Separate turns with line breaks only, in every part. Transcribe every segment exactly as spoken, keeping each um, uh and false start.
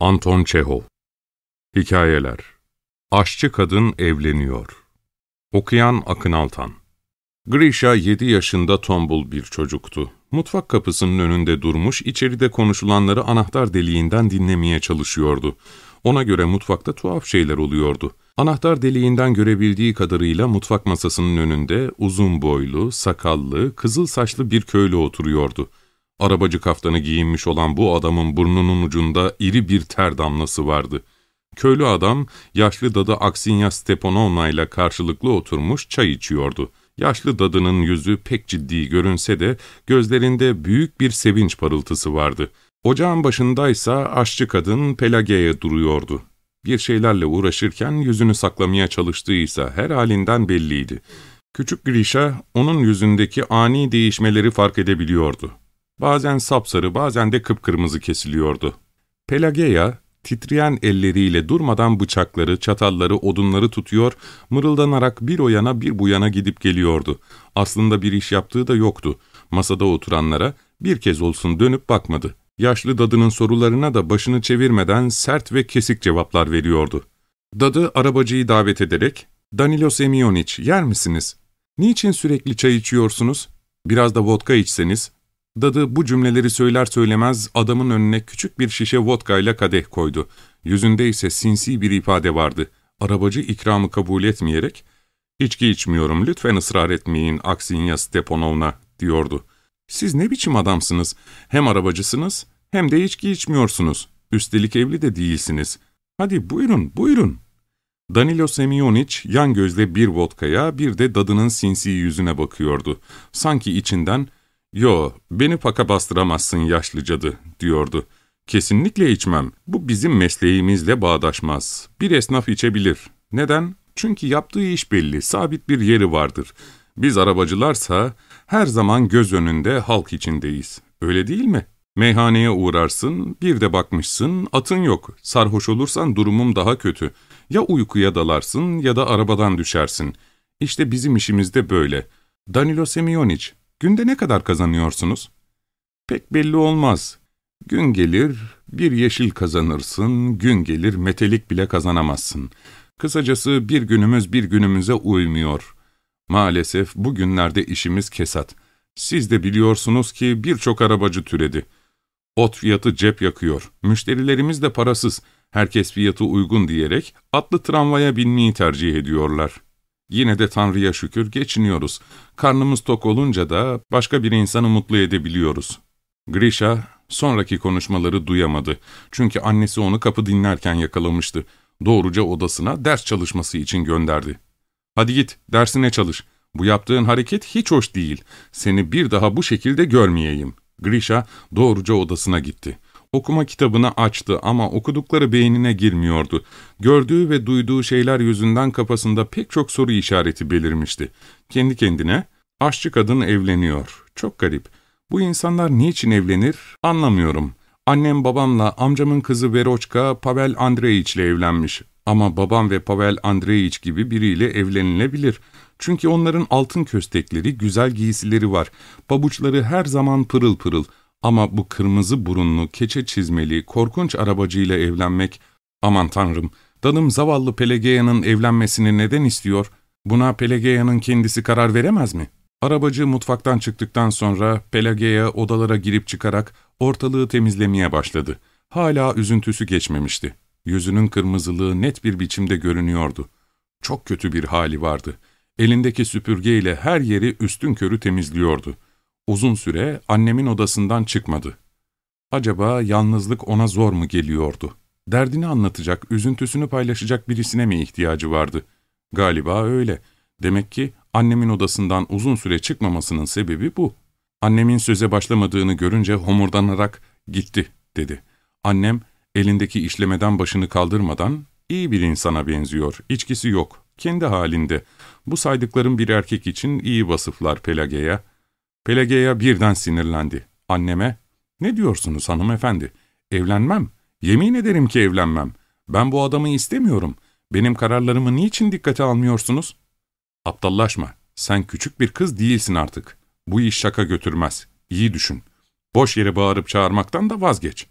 Anton Çehov. Hikayeler. Aşçı kadın evleniyor. Okuyan Akın Altan. Grisha yedi yaşında tombul bir çocuktu. Mutfak kapısının önünde durmuş, içeride konuşulanları anahtar deliğinden dinlemeye çalışıyordu. Ona göre mutfakta tuhaf şeyler oluyordu. Anahtar deliğinden görebildiği kadarıyla mutfak masasının önünde uzun boylu, sakallı, kızıl saçlı bir köylü oturuyordu. Arabacı kaftanı giyinmiş olan bu adamın burnunun ucunda iri bir ter damlası vardı. Köylü adam, yaşlı dadı Aksinya Stepanovna ile karşılıklı oturmuş çay içiyordu. Yaşlı dadının yüzü pek ciddi görünse de gözlerinde büyük bir sevinç parıltısı vardı. Ocağın başındaysa aşçı kadın Pelageya duruyordu. Bir şeylerle uğraşırken yüzünü saklamaya çalıştığıysa her halinden belliydi. Küçük Grisha onun yüzündeki ani değişmeleri fark edebiliyordu. Bazen sapsarı, bazen de kıpkırmızı kesiliyordu. Pelageya, titreyen elleriyle durmadan bıçakları, çatalları, odunları tutuyor, mırıldanarak bir o yana bir bu yana gidip geliyordu. Aslında bir iş yaptığı da yoktu. Masada oturanlara bir kez olsun dönüp bakmadı. Yaşlı dadının sorularına da başını çevirmeden sert ve kesik cevaplar veriyordu. Dadı arabacıyı davet ederek, ''Danilo Semyoniç, yer misiniz? Niçin sürekli çay içiyorsunuz? Biraz da vodka içseniz.'' Dadı bu cümleleri söyler söylemez adamın önüne küçük bir şişe vodkayla kadeh koydu. Yüzünde ise sinsi bir ifade vardı. Arabacı ikramı kabul etmeyerek, ''İçki içmiyorum, lütfen ısrar etmeyin Aksinya Stepanovna.'' diyordu. ''Siz ne biçim adamsınız? Hem arabacısınız hem de içki içmiyorsunuz. Üstelik evli de değilsiniz. Hadi buyurun, buyurun.'' Danilo Semyoniç yan gözle bir vodkaya bir de dadının sinsi yüzüne bakıyordu. Sanki içinden, ''Yo, beni paka bastıramazsın yaşlı cadı.'' diyordu. ''Kesinlikle içmem. Bu bizim mesleğimizle bağdaşmaz. Bir esnaf içebilir. Neden? Çünkü yaptığı iş belli, sabit bir yeri vardır. Biz arabacılarsa her zaman göz önünde halk içindeyiz. Öyle değil mi? Meyhaneye uğrarsın, bir de bakmışsın, atın yok. Sarhoş olursan durumum daha kötü. Ya uykuya dalarsın ya da arabadan düşersin. İşte bizim işimiz de böyle. Danilo Semyoniç, günde ne kadar kazanıyorsunuz? Pek belli olmaz. Gün gelir, bir yeşil kazanırsın, gün gelir metelik bile kazanamazsın. Kısacası bir günümüz bir günümüze uymuyor. Maalesef bugünlerde işimiz kesat. Siz de biliyorsunuz ki birçok arabacı türedi. Ot fiyatı cep yakıyor. Müşterilerimiz de parasız. Herkes fiyatı uygun diyerek atlı tramvaya binmeyi tercih ediyorlar. Yine de Tanrı'ya şükür geçiniyoruz. Karnımız tok olunca da başka bir insanı mutlu edebiliyoruz. Grisha sonraki konuşmaları duyamadı. Çünkü annesi onu kapı dinlerken yakalamıştı. Doğruca odasına ders çalışması için gönderdi. ''Hadi git, dersine çalış. Bu yaptığın hareket hiç hoş değil. Seni bir daha bu şekilde görmeyeyim.'' Grisha doğruca odasına gitti. Okuma kitabını açtı ama okudukları beynine girmiyordu. Gördüğü ve duyduğu şeyler yüzünden kafasında pek çok soru işareti belirmişti. Kendi kendine, aşçı kadın evleniyor. Çok garip. Bu insanlar niçin evlenir anlamıyorum. Annem babamla amcamın kızı Veroçka Pavel Andreyiç ile evlenmiş. Ama babam ve Pavel Andreyiç gibi biriyle evlenilebilir. Çünkü onların altın köstekleri, güzel giysileri var. Pabuçları her zaman pırıl pırıl. Ama bu kırmızı burunlu, keçe çizmeli, korkunç arabacıyla evlenmek, aman tanrım, dadım zavallı Pelageya'nın evlenmesini neden istiyor? Buna Pelageya'nın kendisi karar veremez mi? Arabacı mutfaktan çıktıktan sonra Pelageya odalara girip çıkarak ortalığı temizlemeye başladı. Hala üzüntüsü geçmemişti. Yüzünün kırmızılığı net bir biçimde görünüyordu. Çok kötü bir hali vardı. Elindeki süpürgeyle her yeri üstünkörü temizliyordu. Uzun süre annemin odasından çıkmadı. Acaba yalnızlık ona zor mu geliyordu? Derdini anlatacak, üzüntüsünü paylaşacak birisine mi ihtiyacı vardı? Galiba öyle. Demek ki annemin odasından uzun süre çıkmamasının sebebi bu. Annemin söze başlamadığını görünce homurdanarak ''Gitti'' dedi. Annem elindeki işlemeden başını kaldırmadan ''İyi bir insana benziyor, içkisi yok, kendi halinde. Bu saydıklarım bir erkek için iyi vasıflar Pelageya.'' Pelageya birden sinirlendi. Anneme, ''Ne diyorsunuz hanımefendi? Evlenmem. Yemin ederim ki evlenmem. Ben bu adamı istemiyorum. Benim kararlarımı niçin dikkate almıyorsunuz?'' ''Aptallaşma. Sen küçük bir kız değilsin artık. Bu iş şaka götürmez. İyi düşün. Boş yere bağırıp çağırmaktan da vazgeç.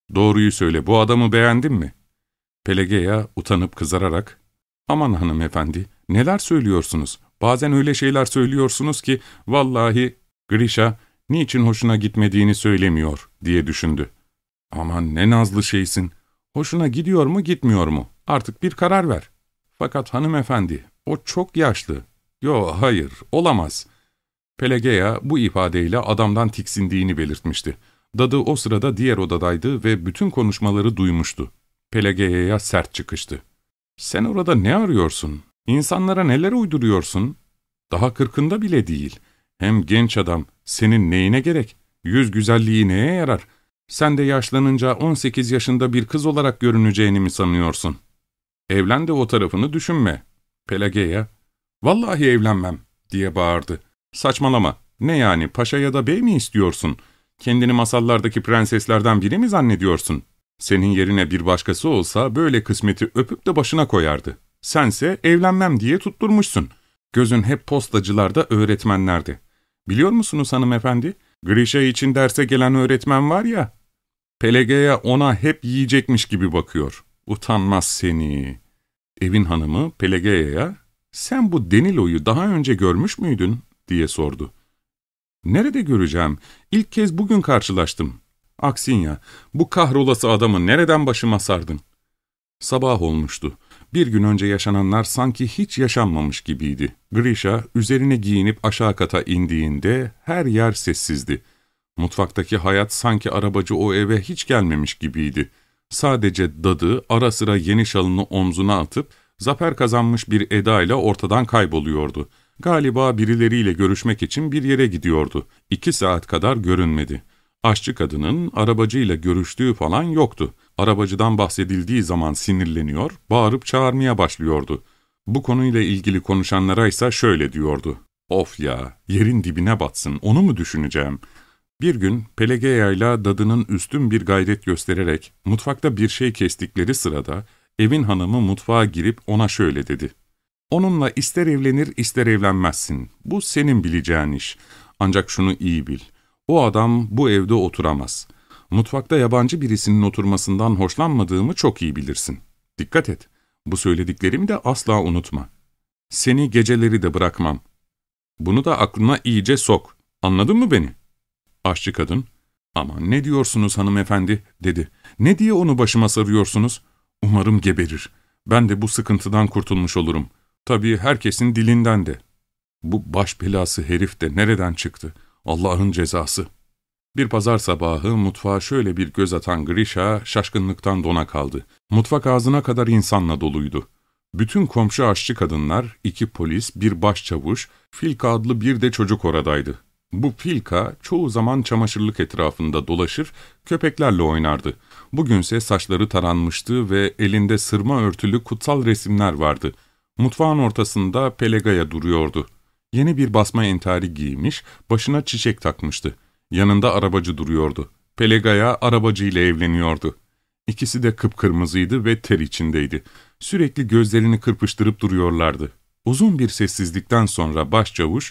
Doğruyu söyle, bu adamı beğendin mi? Pelageya utanıp kızararak, ''Aman hanımefendi, neler söylüyorsunuz? Bazen öyle şeyler söylüyorsunuz ki, vallahi Grisha, niçin hoşuna gitmediğini söylemiyor.'' diye düşündü. ''Aman ne nazlı şeysin. Hoşuna gidiyor mu, gitmiyor mu? Artık bir karar ver.'' ''Fakat hanımefendi, o çok yaşlı.'' ''Yo, hayır, olamaz.'' Pelageya bu ifadeyle adamdan tiksindiğini belirtmişti. Dadı o sırada diğer odadaydı ve bütün konuşmaları duymuştu. Pelageya'ya sert çıkıştı. ''Sen orada ne arıyorsun? İnsanlara neler uyduruyorsun? Daha kırkında bile değil. Hem genç adam, senin neyine gerek? Yüz güzelliği neye yarar? Sen de yaşlanınca on sekiz yaşında bir kız olarak görüneceğini mi sanıyorsun? Evlen de o tarafını düşünme.'' Pelageya, ''Vallahi evlenmem.'' diye bağırdı. ''Saçmalama, ne yani, paşa ya da bey mi istiyorsun? Kendini masallardaki prenseslerden biri mi zannediyorsun? Senin yerine bir başkası olsa böyle kısmeti öpüp de başına koyardı. Sense evlenmem diye tutturmuşsun. Gözün hep postacılarda, öğretmenlerde. Biliyor musunuz hanımefendi? Grisha için derse gelen öğretmen var ya, Pelageya ona hep yiyecekmiş gibi bakıyor. Utanmaz seni. Evin hanımı Pelageya'ya, ''Sen bu Danilo'yu daha önce görmüş müydün?'' diye sordu. ''Nerede göreceğim? İlk kez bugün karşılaştım.'' ''Aksinya, bu kahrolası adamı nereden başıma sardın?'' Sabah olmuştu. Bir gün önce yaşananlar sanki hiç yaşanmamış gibiydi. Grisha üzerine giyinip aşağı kata indiğinde her yer sessizdi. Mutfaktaki hayat sanki arabacı o eve hiç gelmemiş gibiydi. Sadece dadı ara sıra yeni şalını omzuna atıp zafer kazanmış bir edayla ortadan kayboluyordu. Galiba birileriyle görüşmek için bir yere gidiyordu. İki saat kadar görünmedi. Aşçı kadının arabacıyla görüştüğü falan yoktu. Arabacıdan bahsedildiği zaman sinirleniyor, bağırıp çağırmaya başlıyordu. Bu konuyla ilgili konuşanlara ise şöyle diyordu. ''Of ya, yerin dibine batsın, onu mu düşüneceğim?'' Bir gün Pelageya ile dadının üstün bir gayret göstererek mutfakta bir şey kestikleri sırada evin hanımı mutfağa girip ona şöyle dedi. ''Onunla ister evlenir ister evlenmezsin. Bu senin bileceğin iş. Ancak şunu iyi bil. O adam bu evde oturamaz. Mutfakta yabancı birisinin oturmasından hoşlanmadığımı çok iyi bilirsin. Dikkat et. Bu söylediklerimi de asla unutma. Seni geceleri de bırakmam. Bunu da aklına iyice sok. Anladın mı beni?'' Aşçı kadın, ''Aman ne diyorsunuz hanımefendi?'' dedi. ''Ne diye onu başıma sarıyorsunuz? Umarım geberir. Ben de bu sıkıntıdan kurtulmuş olurum. Tabii herkesin dilinden de. Bu baş belası herif de nereden çıktı? Allah'ın cezası.'' Bir pazar sabahı mutfağa şöyle bir göz atan Grisha şaşkınlıktan dona kaldı. Mutfak ağzına kadar insanla doluydu. Bütün komşu aşçı kadınlar, iki polis, bir başçavuş, Filka adlı bir de çocuk oradaydı. Bu Filka çoğu zaman çamaşırlık etrafında dolaşır, köpeklerle oynardı. Bugünse saçları taranmıştı ve elinde sırma örtülü kutsal resimler vardı. Mutfağın ortasında Pelagaya duruyordu. Yeni bir basma entari giymiş, başına çiçek takmıştı. Yanında arabacı duruyordu. Pelagaya arabacı ile evleniyordu. İkisi de kıpkırmızıydı ve ter içindeydi. Sürekli gözlerini kırpıştırıp duruyorlardı. Uzun bir sessizlikten sonra başçavuş,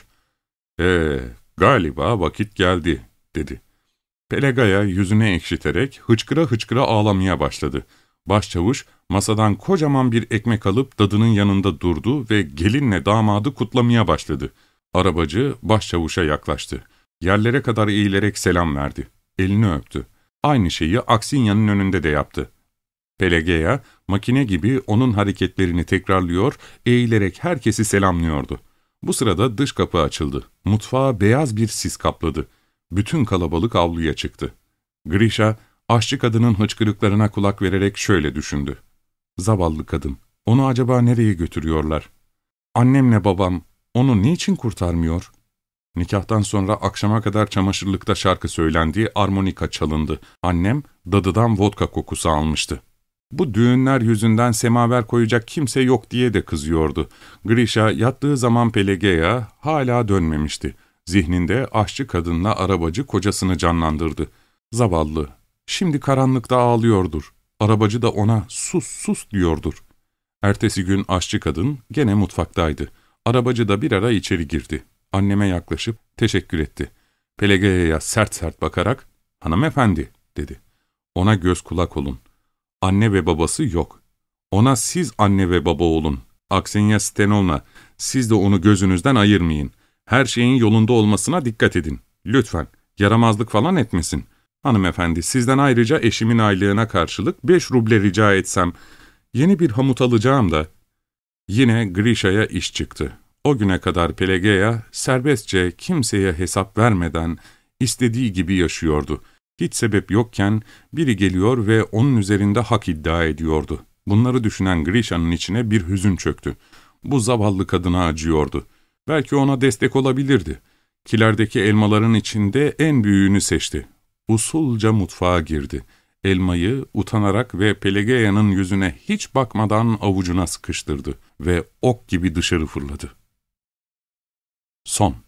''Ee, galiba vakit geldi.'' dedi. Pelagaya yüzüne ekşiterek hıçkıra hıçkıra ağlamaya başladı. Başçavuş masadan kocaman bir ekmek alıp dadının yanında durdu ve gelinle damadı kutlamaya başladı. Arabacı başçavuşa yaklaştı. Yerlere kadar eğilerek selam verdi. Elini öptü. Aynı şeyi Aksinya'nın önünde de yaptı. Pelagaya makine gibi onun hareketlerini tekrarlıyor, eğilerek herkesi selamlıyordu. Bu sırada dış kapı açıldı. Mutfağa beyaz bir sis kapladı. Bütün kalabalık avluya çıktı. Grisha, aşçı kadının hıçkırıklarına kulak vererek şöyle düşündü. Zavallı kadın, onu acaba nereye götürüyorlar? Annemle babam onu niçin kurtarmıyor? Nikahtan sonra akşama kadar çamaşırlıkta şarkı söylendiği armonika çalındı. Annem dadıdan vodka kokusu almıştı. Bu düğünler yüzünden semaver koyacak kimse yok diye de kızıyordu. Grisha yattığı zaman Pelagaya hala dönmemişti. Zihninde aşçı kadınla arabacı kocasını canlandırdı. Zavallı, şimdi karanlıkta ağlıyordur. Arabacı da ona sus sus diyordur. Ertesi gün aşçı kadın gene mutfaktaydı. Arabacı da bir ara içeri girdi. Anneme yaklaşıp teşekkür etti. Pelagaya'ya sert sert bakarak, ''Hanımefendi'' dedi. Ona göz kulak olun. Anne ve babası yok. Ona siz anne ve baba olun. Aksenya Stenovna, siz de onu gözünüzden ayırmayın. Her şeyin yolunda olmasına dikkat edin. Lütfen, yaramazlık falan etmesin. Hanımefendi, sizden ayrıca eşimin aylığına karşılık beş ruble rica etsem, yeni bir hamut alacağım da. Yine Grisha'ya iş çıktı. O güne kadar Pelageya, serbestçe, kimseye hesap vermeden, istediği gibi yaşıyordu. Hiç sebep yokken biri geliyor ve onun üzerinde hak iddia ediyordu. Bunları düşünen Grisha'nın içine bir hüzün çöktü. Bu zavallı kadına acıyordu. Belki ona destek olabilirdi. Kilerdeki elmaların içinde en büyüğünü seçti. Usulca mutfağa girdi. Elmayı utanarak ve Pelageya'nın yüzüne hiç bakmadan avucuna sıkıştırdı ve ok gibi dışarı fırladı. Son.